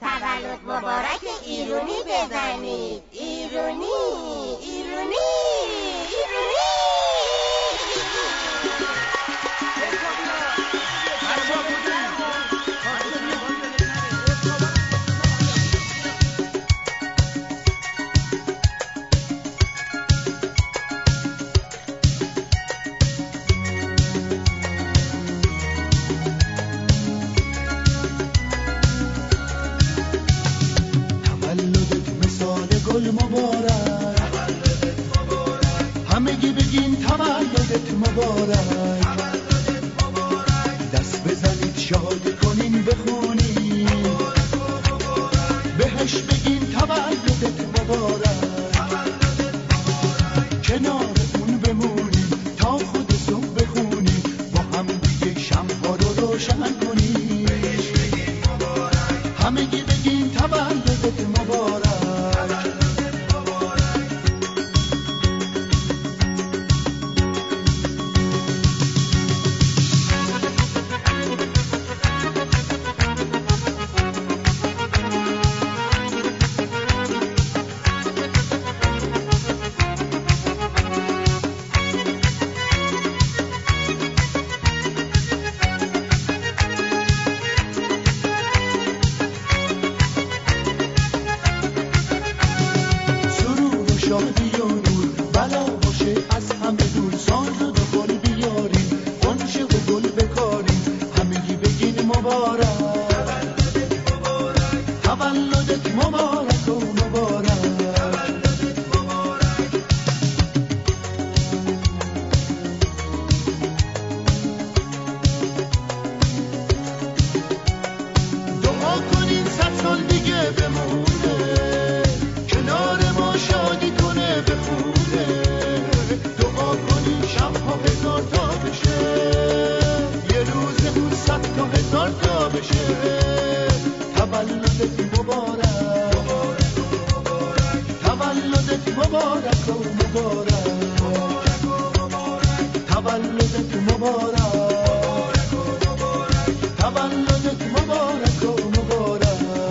تولد مبارک ایرونی بزنید. ایرونی ایرونی ایرونی. همگی بگین تولدت مبارک، دست بزنید شاد کنین بخونین، بهش بگین تولدت مبارک، کنار اون بمونین تا خود صبح بخونین، با هم دیگه شمع‌ها رو روشن کنین، همگی بگین تولدت مبارک. شادی و نور بلا باشه از همه دور، ساز و گل بیارین، غنچه و گل بکارین، همگی بگین مبارک، تولدت مبارک و مبارک. دعا کنین 100 سال دیگه بمونه، کنار ما شادی کنه بخونه، دعا کنین شب‌ها 1000 تا بشه، یه روز اون 100 تا 1000 تا بشه. تولدت مبارک، تولدت مبارک و مبارک، تولدت مبارک، تولدت مبارک و مبارک.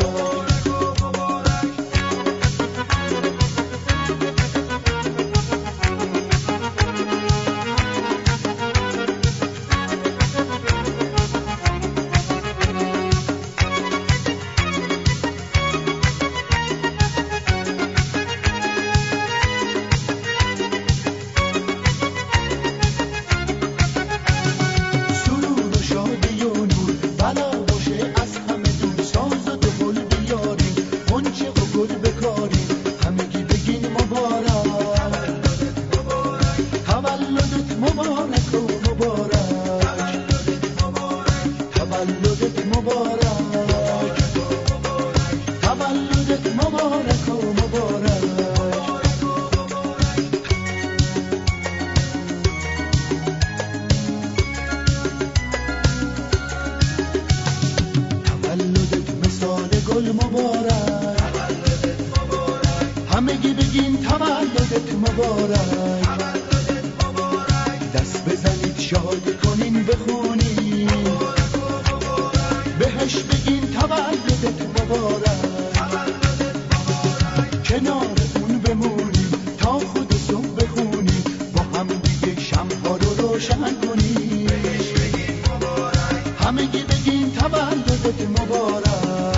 همگی بگین تولدت مبارک، دست بزنید شاد کنین بخونین، بهش بگین تولدت مبارک، کنار اون بمونین تا خود صبح بخونین، با هم دیگه شمع‌ها رو روشن کنین، همگی بگین تولدت مبارک.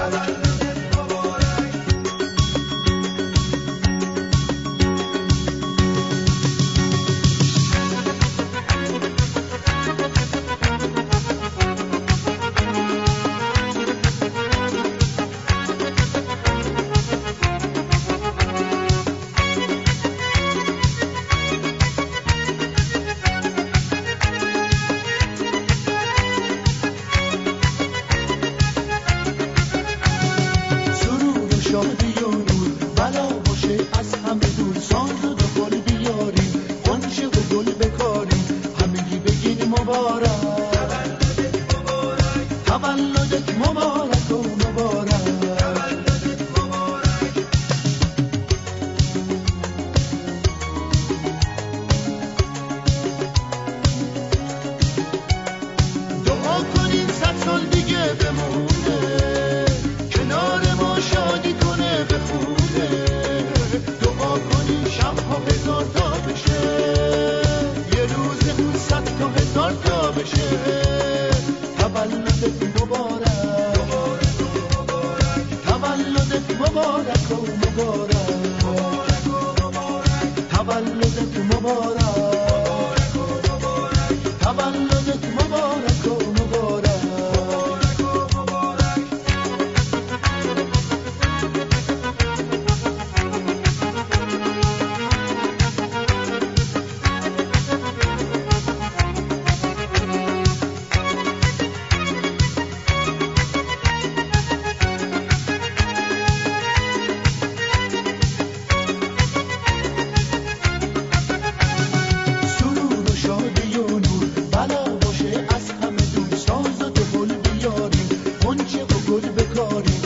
شادی و نور بلا باشه از همه دور، ساز و گل بیارین، غنچه و گل بکارین، همگی بگین مبارک، تولدت مبارک و مبارک. دعا کنین 100 سال دیگه بمونه، کنار ما گل بکاری